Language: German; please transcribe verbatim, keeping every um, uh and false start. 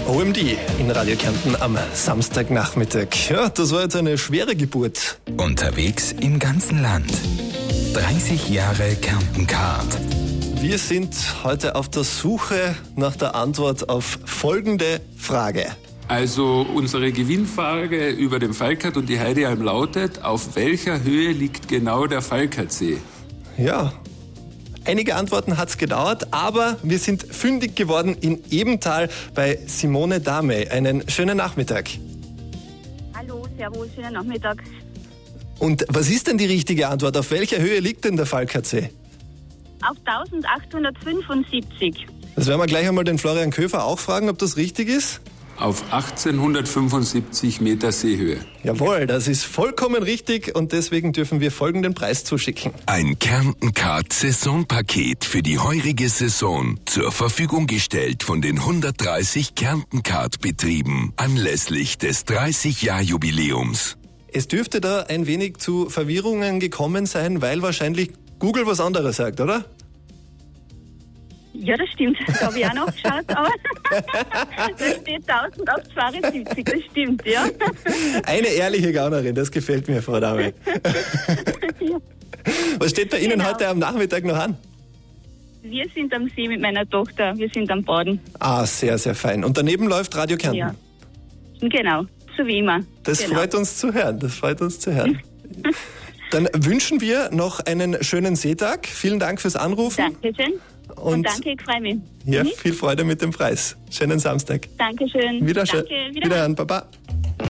O M D in Radio Kärnten am Samstagnachmittag. Ja, das war jetzt eine schwere Geburt. Unterwegs im ganzen Land. dreißig Jahre Kärnten-Card. Wir sind heute auf der Suche nach der Antwort auf folgende Frage. Also unsere Gewinnfrage über den Falkert und die Heidealm lautet: Auf welcher Höhe liegt genau der Falkertsee? Ja, einige Antworten hat es gedauert, aber wir sind fündig geworden in Ebenthal bei Simone Dame. Einen schönen Nachmittag. Hallo, servus, schönen Nachmittag. Und was ist denn die richtige Antwort? Auf welcher Höhe liegt denn der Falkertsee? Auf eintausendachthundertfünfundsiebzig. Das werden wir gleich einmal den Florian Köfer auch fragen, ob das richtig ist. Auf achtzehnhundertfünfundsiebzig Meter Seehöhe. Jawohl, das ist vollkommen richtig und deswegen dürfen wir folgenden Preis zuschicken. Ein Kärnten-Card-Saisonpaket für die heurige Saison. Zur Verfügung gestellt von den hundertdreißig Kärnten-Card-Betrieben anlässlich des dreißig-Jahr-Jubiläums. Es dürfte da ein wenig zu Verwirrungen gekommen sein, weil wahrscheinlich Google was anderes sagt, oder? Ja, das stimmt. Das habe ich auch noch geschaut, aber da steht eintausendachthundertzweiundsiebzig, das stimmt, ja. Eine ehrliche Gaunerin, das gefällt mir, Frau Dame. Ja. Was steht bei Ihnen Genau. heute am Nachmittag noch an? Wir sind am See mit meiner Tochter, wir sind am Baden. Ah, sehr, sehr fein. Und daneben läuft Radio Kärnten. Ja. Genau, so wie immer. Das genau. freut uns zu hören, das freut uns zu hören. Dann wünschen wir noch einen schönen Seetag. Vielen Dank fürs Anrufen. Dankeschön. Und, Und danke, ich freue mich. ja, Mhm. viel Freude mit dem Preis. Schönen Samstag. Dankeschön. Wiederschön. Danke, wieder. Wiederhören, Baba.